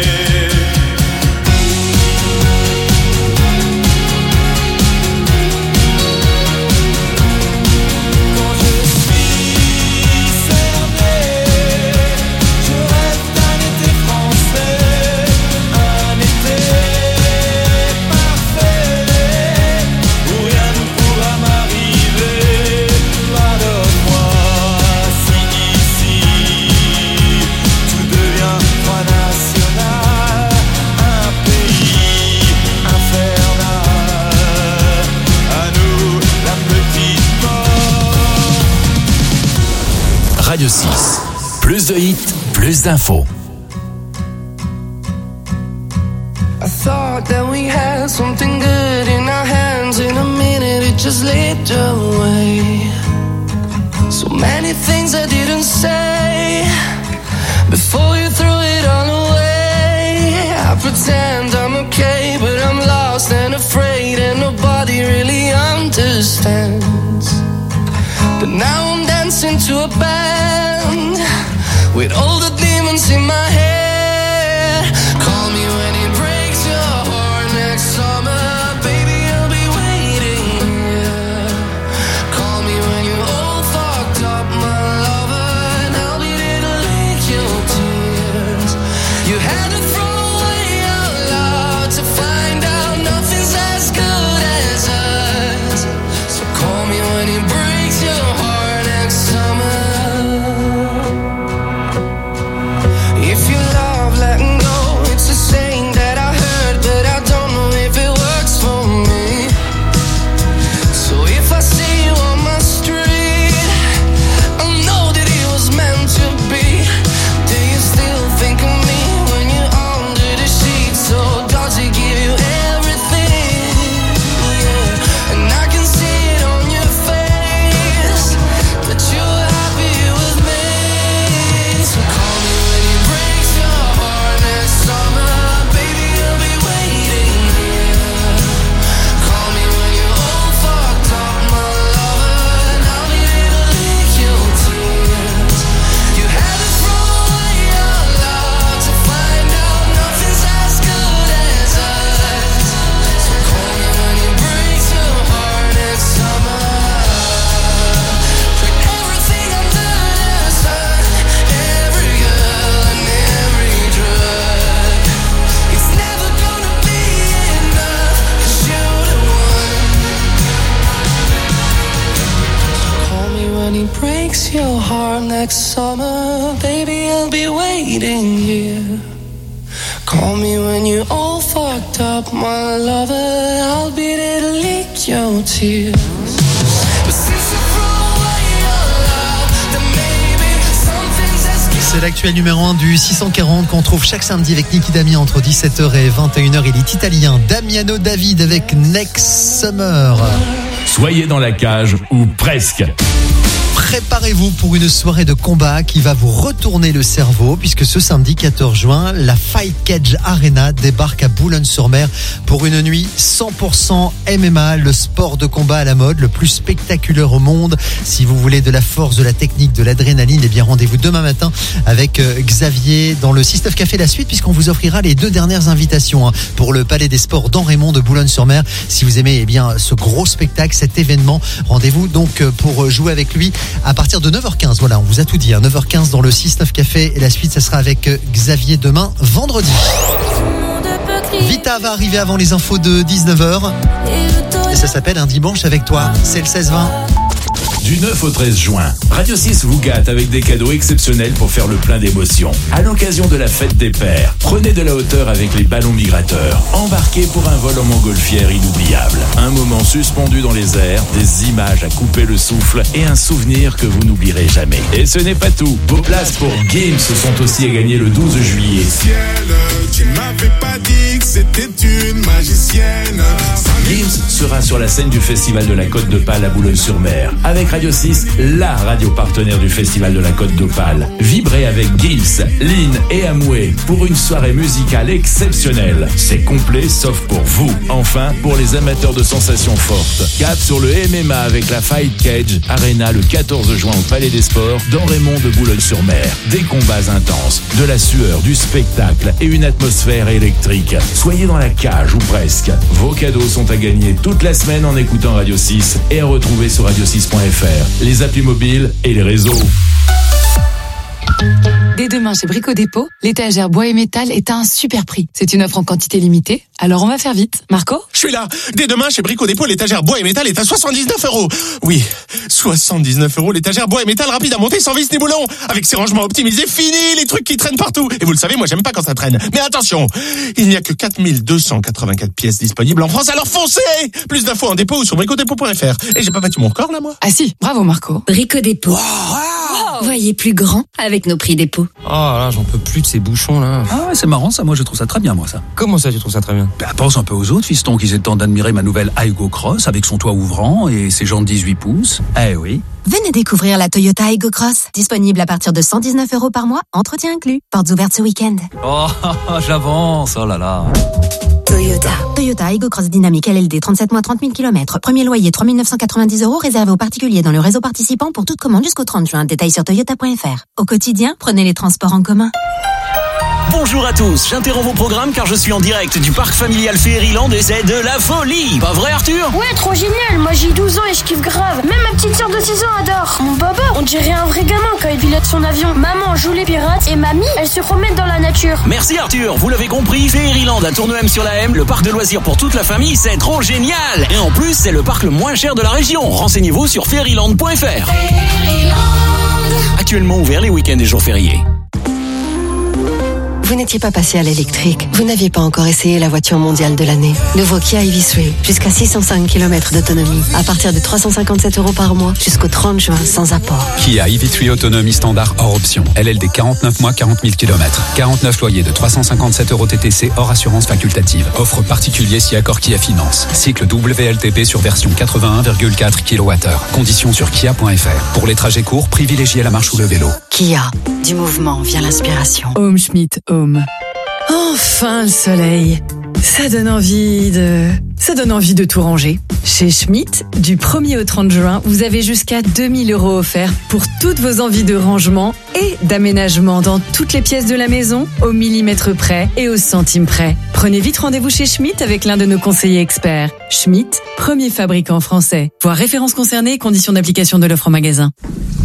Speaker 8: Quand je suis cerné, je rêve d'un été français, un été parfait où rien ne pourra m'arriver. Pardonne-moi si ici tout devient droit national, un pays infernal. À nous la petite mort.
Speaker 2: Radio six. Plus de hits, plus d'infos.
Speaker 8: I thought that we had something good in our hands. In a minute it just slipped away. So many things I didn't say before you threw it all away. I pretend I'm okay, but I'm lost and afraid, and nobody really understands. But now I'm dancing to a band with all the demons in my head. Call me when it breaks your heart next summer, baby, I'll be waiting here. Call me when you're all fucked up, my lover, and I'll be there to lick your tears. You had to throw away your love to find out nothing's as good as us. So call me when it breaks your heart next summer. If you love letting go, it's a saying that I heard, but I don't know if it works for me. So if I see you on my street, I know that it was meant to be. Do you still think of me when you're under the sheets? So does it give you everything? Yeah. And I can see it on your face that you're happy with me. So call me when it breaks your heart next summer, baby, I'll be waiting here. Call me when you're all fucked up, my lover, and I'll be there to lick your tears. You had to throw away your love to find out nothing's as good as us. So call me when it breaks your heart next summer. Put everything under the sun, every girl and every drug. It's never gonna be enough, 'cause you're the one. Call me when he breaks your heart next summer, baby, I'll be waiting here. Call me when you're all fucked up, my lover, I'll be there to lick your tears. But since you throw away your love, then maybe something's as good.
Speaker 1: C'est l'actuel numéro un du six cent quarante qu'on trouve chaque samedi avec Niki Dami entre dix-sept heures et vingt et une heures. Il est italien, Damiano David avec Next Summer.
Speaker 2: Soyez dans la cage ou presque.
Speaker 1: Préparez-vous pour une soirée de combat qui va vous retourner le cerveau, puisque ce samedi quatorze juin, la Fight Cage Arena débarque à Boulogne-sur-Mer pour une nuit cent pour cent M M A, le sport de combat à la mode, le plus spectaculaire au monde. Si vous voulez de la force, de la technique, de l'adrénaline, eh bien rendez-vous demain matin avec euh, Xavier dans le six neuf Café La Suite, puisqu'on vous offrira les deux dernières invitations hein, pour le Palais des Sports d'En Raymond de Boulogne-sur-Mer. Si vous aimez eh bien ce gros spectacle, cet événement, rendez-vous donc pour jouer avec lui à partir de neuf heures quinze. Voilà, on vous a tout dit, hein, neuf heures quinze dans le six neuf Café. Et la suite, ça sera avec Xavier demain, vendredi. Vita va arriver avant les infos de dix-neuf heures. Et ça s'appelle Un dimanche avec toi. C'est le seize vingt.
Speaker 2: Du neuf au treize juin, Radio six vous gâte avec des cadeaux exceptionnels pour faire le plein d'émotions. À l'occasion de la fête des pères, prenez de la hauteur avec les ballons migrateurs. Embarquez pour un vol en montgolfière inoubliable. Un moment suspendu dans les airs, des images à couper le souffle et un souvenir que vous n'oublierez jamais. Et ce n'est pas tout. Vos places pour Games sont aussi à gagner le douze juillet.
Speaker 9: Ciel, tu m'avais pas dit que c'était une magicienne.
Speaker 2: Games sera sur la scène du Festival de la Côte d'Opale à Boulogne-sur-Mer. Avec Radio six, la radio partenaire du Festival de la Côte d'Opale. Vibrez avec Gims, Lynn et Amway pour une soirée musicale exceptionnelle. C'est complet sauf pour vous. Enfin, pour les amateurs de sensations fortes, cap sur le M M A avec la Fight Cage Arena le quatorze juin au Palais des Sports dans Raymond de Boulogne-sur-Mer. Des combats intenses, de la sueur, du spectacle et une atmosphère électrique. Soyez dans la cage ou presque. Vos cadeaux sont à gagner toute la semaine en écoutant Radio six et à retrouver sur radio six point f r, les applis mobiles et les réseaux.
Speaker 10: Dès demain chez Brico Dépôt, l'étagère bois et métal est à un super prix. C'est une offre en quantité limitée, alors on va faire vite. Marco ?
Speaker 12: Je suis là. Dès demain chez Brico Dépôt, l'étagère bois et métal est à soixante-dix-neuf euros. Oui, soixante-dix-neuf euros, l'étagère bois et métal rapide à monter sans vis ni boulon. Avec ses rangements optimisés, fini les trucs qui traînent partout. Et vous le savez, moi j'aime pas quand ça traîne. Mais attention, il n'y a que quatre mille deux cent quatre-vingt-quatre pièces disponibles en France, alors foncez! Plus d'infos en dépôt ou sur brico dépôt point f r. Et j'ai pas battu mon record là, moi?
Speaker 10: Ah si, bravo Marco.
Speaker 14: Brico Dépôt.
Speaker 12: Wow, wow.
Speaker 14: Voyez plus grand avec nos prix dépôt.
Speaker 13: Oh là, j'en peux plus de ces bouchons là.
Speaker 7: Ah ouais, c'est marrant ça, moi je trouve ça très bien moi ça.
Speaker 13: Comment ça tu trouves ça très bien?
Speaker 7: Bah pense un peu aux autres fistons qui s'étendent d'admirer ma nouvelle Aygo Cross avec son toit ouvrant et ses jantes dix-huit pouces. Eh oui.
Speaker 24: Venez découvrir la Toyota Aygo Cross, disponible à partir de cent dix-neuf euros par mois, entretien inclus. Portes ouvertes ce week-end.
Speaker 7: Oh, j'avance, oh là là.
Speaker 24: Toyota. Toyota Aygo Cross Dynamique L L D, trente-sept mois, trente mille kilomètres. Premier loyer trois mille neuf cent quatre-vingt-dix euros, réservé aux particuliers dans le réseau participant pour toute commande jusqu'au trente juin. Détails sur toyota point f r. Au quotidien, prenez les transports en commun.
Speaker 18: Bonjour à tous, j'interromps vos programmes car je suis en direct du parc familial Fairyland et c'est de la folie. Pas vrai Arthur?
Speaker 19: Ouais, trop génial, moi j'ai douze ans et je kiffe grave. Même ma petite sœur de six ans adore. Mon baba, on dirait un vrai gamin quand il pilote son avion. Maman joue les pirates et mamie, elle se promène dans la nature.
Speaker 18: Merci Arthur, vous l'avez compris, Fairyland à Tournehem sur la M, le parc de loisirs pour toute la famille, c'est trop génial. Et en plus, c'est le parc le moins cher de la région. Renseignez-vous sur fairyland point f r. Actuellement ouvert les week-ends et jours fériés.
Speaker 25: Vous n'étiez pas passé à l'électrique. Vous n'aviez pas encore essayé la voiture mondiale de l'année. Nouveau Kia E V trois, jusqu'à six cent cinq kilomètres d'autonomie, à partir de trois cent cinquante-sept euros par mois, jusqu'au trente juin, sans apport.
Speaker 26: Kia E V trois autonomie standard hors option. L L D quarante-neuf mois, quarante mille kilomètres. quarante-neuf loyers de trois cent cinquante-sept euros T T C hors assurance facultative. Offre particulier si accord Kia Finance. Cycle W L T P sur version quatre-vingt-un virgule quatre kilowattheures. Conditions sur kia point f r. Pour les trajets courts, privilégiez la marche ou le vélo.
Speaker 25: Kia, du mouvement vient l'inspiration.
Speaker 10: Home Schmidt Home. Enfin le soleil. Ça donne envie de... Ça donne envie de tout ranger. Chez Schmitt, du premier au trente juin, vous avez jusqu'à deux mille euros offerts pour toutes vos envies de rangement et d'aménagement dans toutes les pièces de la maison, au millimètre près et au centime près. Prenez vite rendez-vous chez Schmitt avec l'un de nos conseillers experts. Schmitt, premier fabricant français. Voir références concernées et conditions d'application de l'offre en magasin.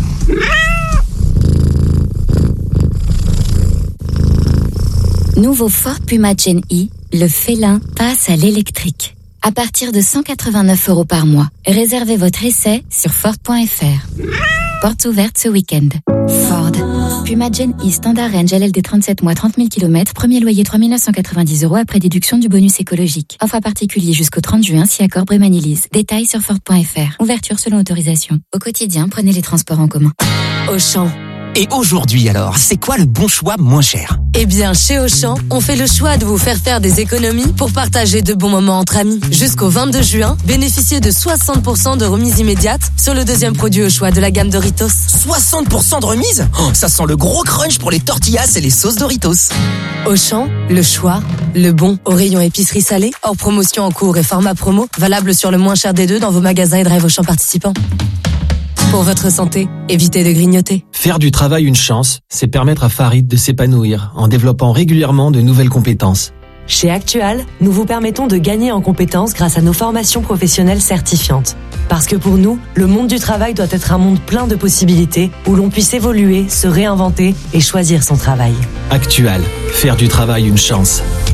Speaker 11: Nouveau Ford Puma Gen E, le félin passe à l'électrique. À partir de cent quatre-vingt-neuf euros par mois. Réservez votre essai sur ford point f r. Portes ouvertes ce week-end. Ford. Puma Gen E Standard Range L L D trente-sept mois, trente mille kilomètres. Premier loyer trois mille neuf cent quatre-vingt-dix euros après déduction du bonus écologique. Offre à particulier jusqu'au trente juin si accord Brémanilise. Détails sur ford point f r. Ouverture selon autorisation. Au quotidien, prenez les transports en commun.
Speaker 27: Auchan. Et aujourd'hui alors, c'est quoi le bon choix moins cher?
Speaker 14: Eh bien, chez Auchan, on fait le choix de vous faire faire des économies pour partager de bons moments entre amis. Jusqu'au vingt-deux juin, bénéficiez de soixante pour cent de remise immédiate sur le deuxième produit au choix de la gamme Doritos.
Speaker 27: soixante pour cent de remise? Oh, ça sent le gros crunch pour les tortillas et les sauces Doritos.
Speaker 14: Auchan, le choix, le bon. Au rayon épicerie salée, hors promotion en cours et format promo, valable sur le moins cher des deux dans vos magasins et drive Auchan participants. Pour votre santé, évitez de grignoter.
Speaker 28: Faire du travail une chance, c'est permettre à Farid de s'épanouir en développant régulièrement de nouvelles compétences.
Speaker 29: Chez Actual, nous vous permettons de gagner en compétences grâce à nos formations professionnelles certifiantes. Parce que pour nous, le monde du travail doit être un monde plein de possibilités où l'on puisse évoluer, se réinventer et choisir son travail.
Speaker 28: Actual, faire du travail une chance.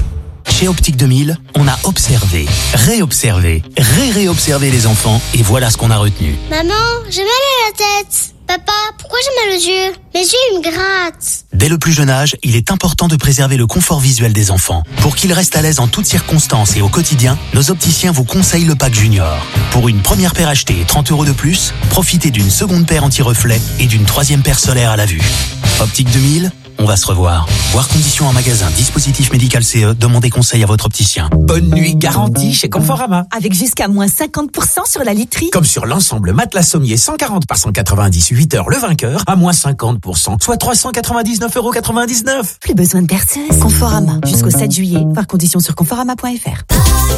Speaker 3: Chez Optique deux mille, on a observé, réobservé, ré-réobservé les enfants et voilà ce qu'on a retenu.
Speaker 19: Maman, j'ai mal à la tête. Papa, pourquoi j'ai mal aux yeux? Mes yeux, ils me grattent.
Speaker 3: Dès le plus jeune âge, il est important de préserver le confort visuel des enfants. Pour qu'ils restent à l'aise en toutes circonstances et au quotidien, nos opticiens vous conseillent le pack Junior. Pour une première paire achetée et trente euros de plus, profitez d'une seconde paire anti-reflet et d'une troisième paire solaire à la vue. Optique deux mille, on va se revoir. Voir conditions en magasin, dispositif médical C E, demandez conseil à votre opticien.
Speaker 6: Bonne nuit garantie chez Conforama.
Speaker 15: Avec jusqu'à moins cinquante pour cent sur la literie.
Speaker 6: Comme sur l'ensemble matelas sommier cent quarante par cent quatre-vingt-dix, huit heures le vainqueur, à moins cinquante pour cent, soit trois cent quatre-vingt-dix-neuf euros quatre-vingt-dix-neuf.
Speaker 15: Plus besoin de perceuse. Conforama. Jusqu'au sept juillet. Voir conditions sur conforama point f r.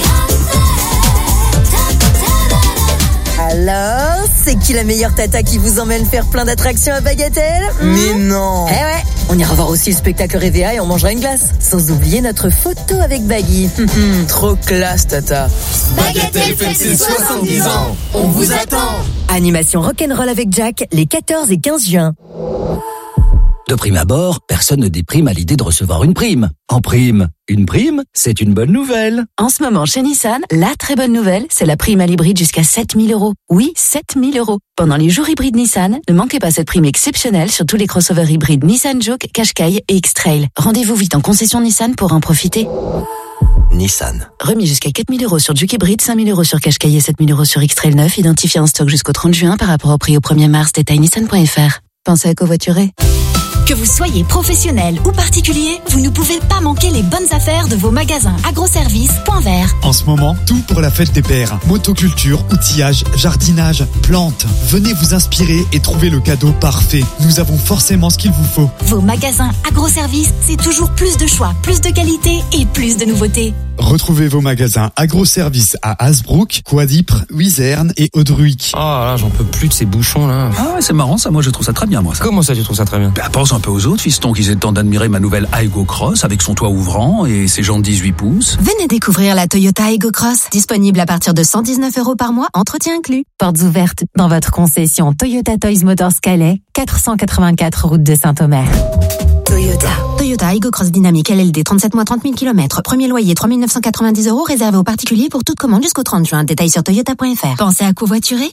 Speaker 16: Alors, c'est qui la meilleure tata qui vous emmène faire plein d'attractions à Bagatelle?
Speaker 27: Mais non.
Speaker 16: Eh ouais, on ira voir aussi le spectacle Révéa et on mangera une glace. Sans oublier notre photo avec Baggy.
Speaker 27: Trop classe, tata.
Speaker 16: Bagatelle fête ses soixante-dix ans.
Speaker 27: On vous attend.
Speaker 16: Animation rock'n'roll avec Jack les quatorze et quinze juin.
Speaker 17: De prime abord, personne ne déprime à l'idée de recevoir une prime. En prime, une prime, c'est une bonne nouvelle.
Speaker 10: En ce moment, chez Nissan, la très bonne nouvelle, c'est la prime à l'hybride jusqu'à sept mille euros. Oui, sept mille euros. Pendant les jours hybrides Nissan, ne manquez pas cette prime exceptionnelle sur tous les crossovers hybrides Nissan Juke, Qashqai et X-Trail. Rendez-vous vite en concession Nissan pour en profiter.
Speaker 17: Nissan.
Speaker 10: Remis jusqu'à quatre mille euros sur Juke hybride, cinq mille euros sur Qashqai et sept mille euros sur X-Trail neuf, identifié en stock jusqu'au trente juin par rapport au prix au premier mars, détail nissan point f r. Pensez à covoiturer.
Speaker 20: Que vous soyez professionnel ou particulier, vous ne pouvez pas manquer les bonnes affaires de vos magasins agroservices Point Vert.
Speaker 21: En ce moment, tout pour la fête des pères. Motoculture, outillage, jardinage, plantes. Venez vous inspirer et trouver le cadeau parfait. Nous avons forcément ce qu'il vous faut.
Speaker 20: Vos magasins agroservices, c'est toujours plus de choix, plus de qualité et plus de nouveautés.
Speaker 21: Retrouvez vos magasins agroservices à Hasbrook, Coadipre, Wizerne et Audruic.
Speaker 13: Oh là, j'en peux plus de ces bouchons là.
Speaker 7: Ah ouais, c'est marrant ça, moi je trouve ça très bien moi ça.
Speaker 13: Comment ça tu trouves ça très bien?
Speaker 7: Bah pense un peu aux autres fistons qu'ils aient le temps d'admirer ma nouvelle Aygo Cross avec son toit ouvrant et ses jantes dix-huit pouces.
Speaker 24: Venez découvrir la Toyota Aygo Cross, disponible à partir de cent dix-neuf euros par mois, entretien inclus.
Speaker 29: Portes ouvertes dans votre concession Toyota Toys Motors Calais, quatre cent quatre-vingt-quatre route de Saint-Omer.
Speaker 24: Toyota. Toyota Aygo Cross Dynamique L L D, trente-sept mois, trente mille kilomètres. Premier loyer, trois mille neuf cent quatre-vingt-dix euros, réservé aux particuliers pour toute commande jusqu'au trente juin. Détails sur toyota point f r. Pensez à covoiturer?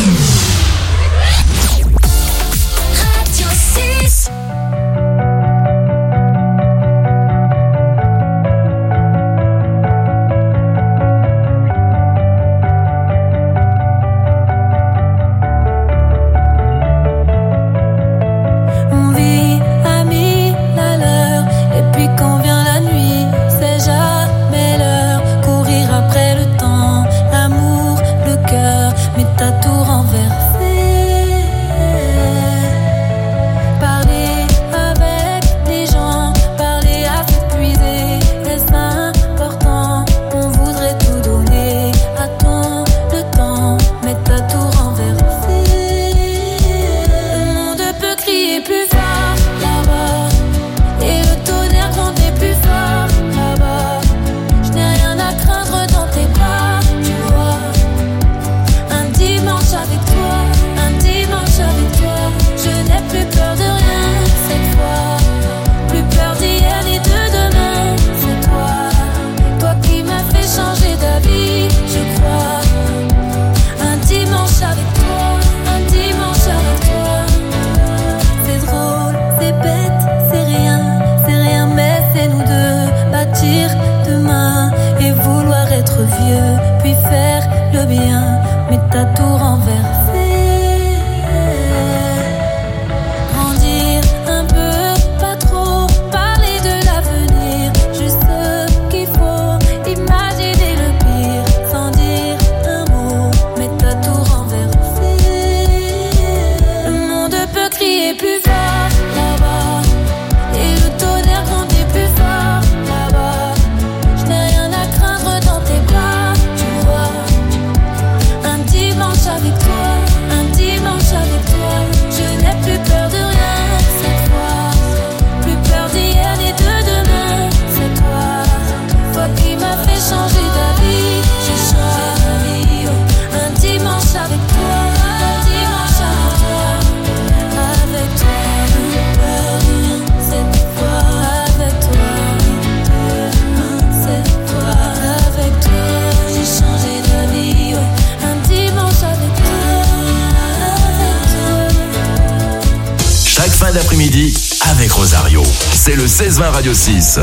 Speaker 20: Radio six. Avec toi
Speaker 1: midi avec Rosario. C'est le seize vingt Radio six.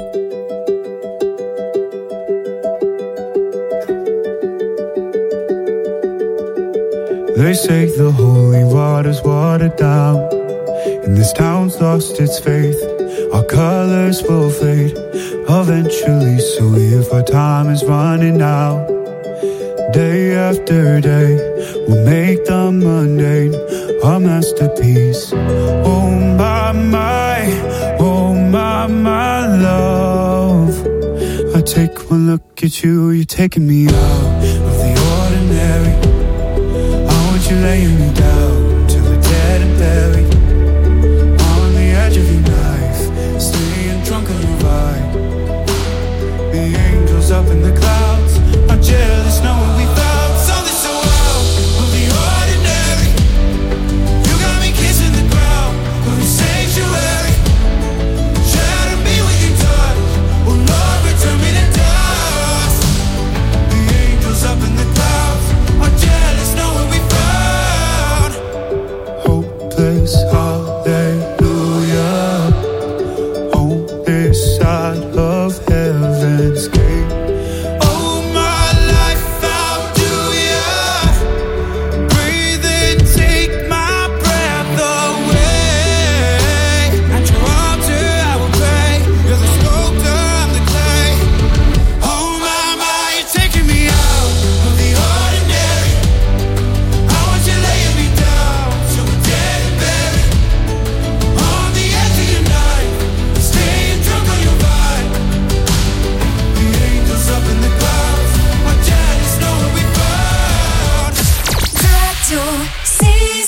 Speaker 2: They say the holy water's watered down, and this town's lost its faith. Our colors will fade eventually, so if our time is running out, day after day, we'll make the mundane a masterpiece. Oh my, my, oh my, my love. I take one look at you, you're taking me out of the ordinary. You're laying me down till we're dead and buried on the edge of your knife, staying drunk on your ride. The angels up in the clouds are jealous knowing we found something so out of the ordinary. You got me kissing the ground on the sanctuary. Shadow me with your touch, oh Lord, return me to dust. The angels up in the clouds are jealous knowing we found hopeless hallelujah on this side of heaven's gate. Oh my life, how do ya breathe and take my breath away? At your altar I will pray. You're the sculptor, I'm the clay. Oh my, my, you're taking me out of the ordinary. I want you laying me down till we're dead and buried on the edge of your knife, staying drunk on your ride. The angels up in the clouds are jealous knowing we found
Speaker 20: Radio six.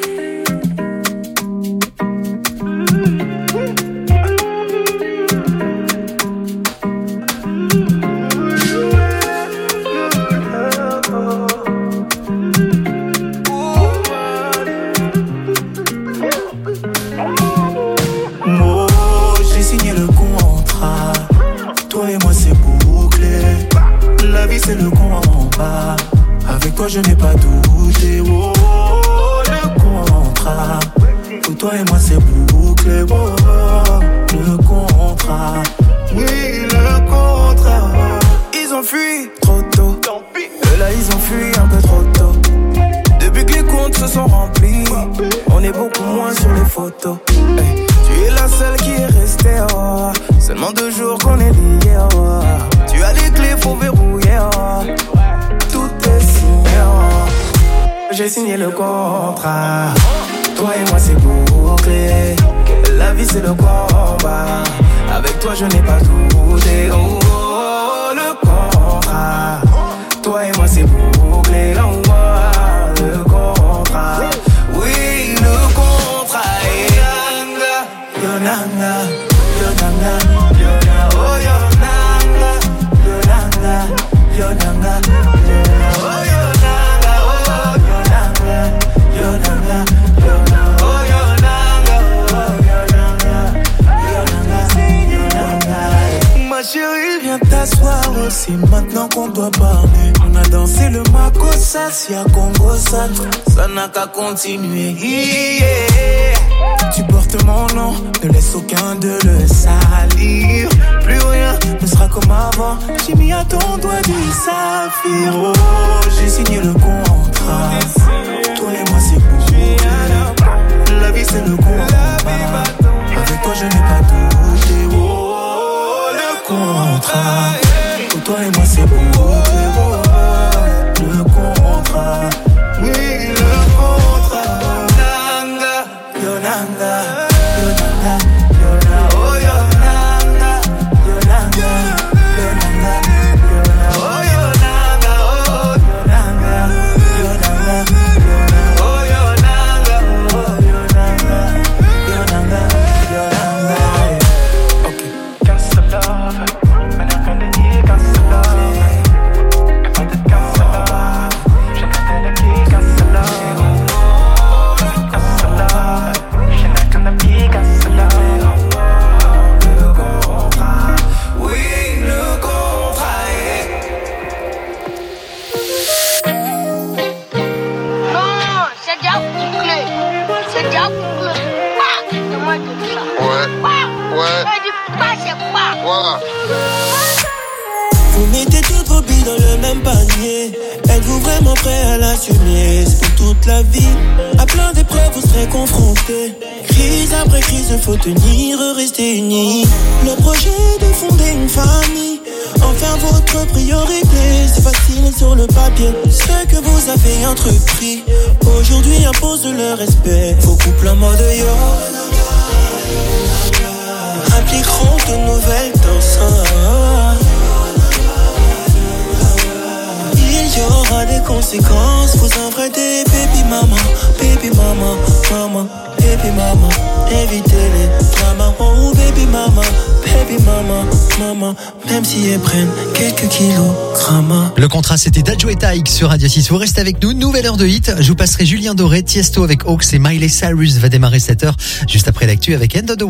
Speaker 2: Moi, j'ai signé le contrat. Toi et moi, c'est bouclé. La vie, c'est le combat. Avec toi, je n'ai pas douté. Oh, le contrat. Pour toi et moi, c'est bouclé. Oh, le contrat. Oui, le contrat. Ils ont fui trop tôt. Et là, ils ont fui un peu trop tôt. Depuis que les comptes se sont remplis, on est beaucoup moins sur les photos. Hey, tu es la seule qui est restée, oh. Seulement deux jours qu'on est liés, oh. Tu as les clés, faut verrouiller, oh. Tout est signé, oh. J'ai signé le contrat. Toi et moi c'est bouclé. La vie c'est le combat. Avec toi je n'ai pas douté, oh, oh, le contrat. Toi et moi c'est bouclé, oh, oh. Le contrat, oui, le contrat. Yonanga, Yonanga, Yonanga, Yonanga, oh Yonanga, Yonanga, Yonanga, oh Yonanga, oh Yonanga, Yonanga, Yonanga, oh Yonanga, oh Yonanga, Yonanga, Yonanga. Ma chérie, viens t'asseoir aussi, maintenant qu'on doit parler. On a dansé le Makossa, si à Congo ça, ça n'a qu'à continuer. Yeah. Tu portes mon nom, ne laisse aucun de le salir. Plus rien ne sera comme avant, j'ai mis à ton doigt du saphir. Oh, j'ai signé le contrat. Toi et moi c'est bouclé. La vie c'est le combat. Avec toi je n'ai pas douté. Oh, le contrat. Pour toi et moi c'est bouclé. Oh, le contrat. Oui, le contrat. Yonanga, Yonanga, Yonanga, Yonanga, oh Yonanga, Yonanga, Yonanga, Yonanga, oh Yonanga, oh Yonanga, Yonanga, Yonanga, oh Yonanga, oh Yonanga, Yonanga, Yonanga. Okay. Cancel love, man I can't need cancel love. If I did cancel love, je n'ai pas de cancel love. Cancel love, je n'ai pas de cancel love.
Speaker 4: Ouais. Voilà.
Speaker 5: Vous mettez toutes vos billes dans le même panier. Êtes-vous vraiment prêt à l'assumer? C'est pour toute la vie. À plein d'épreuves vous serez confrontés. Crise après crise, faut tenir, rester unis. Le projet de fonder une famille, en faire votre priorité. C'est facile sur le papier, ce que vous avez entrepris aujourd'hui impose le respect. Vos couples en mode yo impliqueront de nouvelles danses. Il y aura des conséquences, vous emprunter baby maman, baby maman, maman, baby maman. Évitez les dramas, oh baby maman, baby maman, maman. Même si elles prennent quelques kilogrammes.
Speaker 8: Le contrat, c'était Dadjo et Taïk sur Radio six. Vous restez avec nous, nouvelle heure de hit. Je vous passerai Julien Doré, Tiesto avec Hawks et Miley Cyrus va démarrer cette heure juste après l'actu avec End of the